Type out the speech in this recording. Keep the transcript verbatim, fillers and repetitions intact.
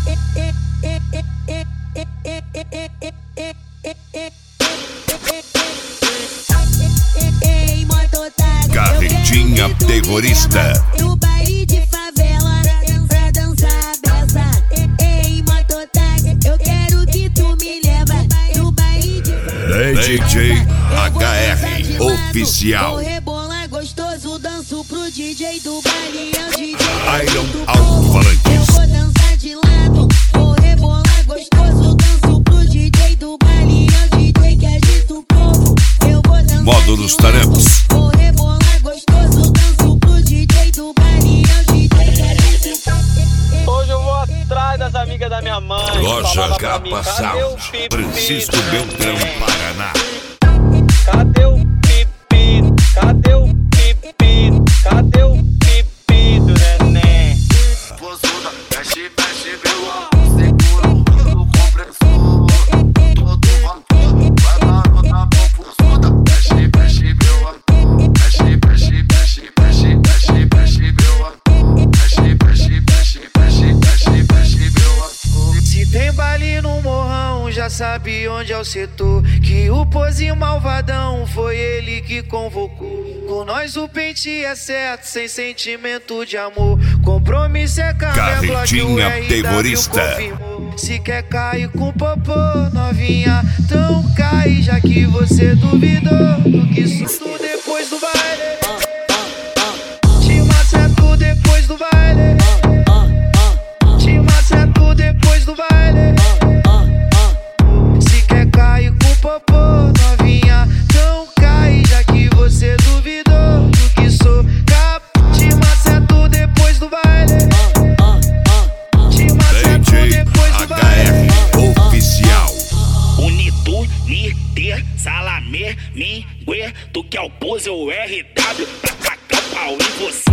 Carretinha terrorista. No baile de favela, pra dançar a beça. Ei, mototáxi, eu quero que tu me leva. No baile de favela, D J H R Oficial. vou rebolar gostoso, danço pro D J do baile. É o D J Iron do Alto-Falantes. Eu vou dançar de lado, vou rebolar gostoso, danço pro D J do baile. É o D J que agita o povo. Eu vou dançar Módulos de lado, Tarantos. vou rebolar gostoso, danço pro D J do baile. É o D J que agita o povo. Hoje eu vou atrás das amigas da minha mãe. Loja Falava pra mim, Capa cadê o Sound, pipi Francisco do Beltrão, neném? Paraná. Cadê o pipi? Cadê o pipi? Cadê o pipi do neném? Posuda, mexe, mexe, meu amor. Segura o compressor. Todo vapor, vai garota posuda. Mexe, mexe, meu amor. Mexe, mexe, mexe, mexe, mexe, mexe, meu amor. Mexe, mexe, mexe, mexe, mexe, mexe, meu amor. Se tem baile no morrão, já sabe onde é o setor. Que o pose malvadão foi ele que convocou. Com nós o pente é certo, sem sentimento de amor. Compromisso é câmbio, Carretinha terrorista. Se quer cair com popô, novinha, então cai. Já que você duvidou do que isso tudo depois do baile. Te maceto depois do baile. Te maceto depois do baile. Se quer cair com popô, novinha, então cai. Já que você duvidou do que sou capaz. Te maceto depois do baile. Te maceto D J depois do H baile. R Oficial. Unitu, Niter, Salamé, Mingue, tu que é o pose, o R W, pra tacar o pau em você.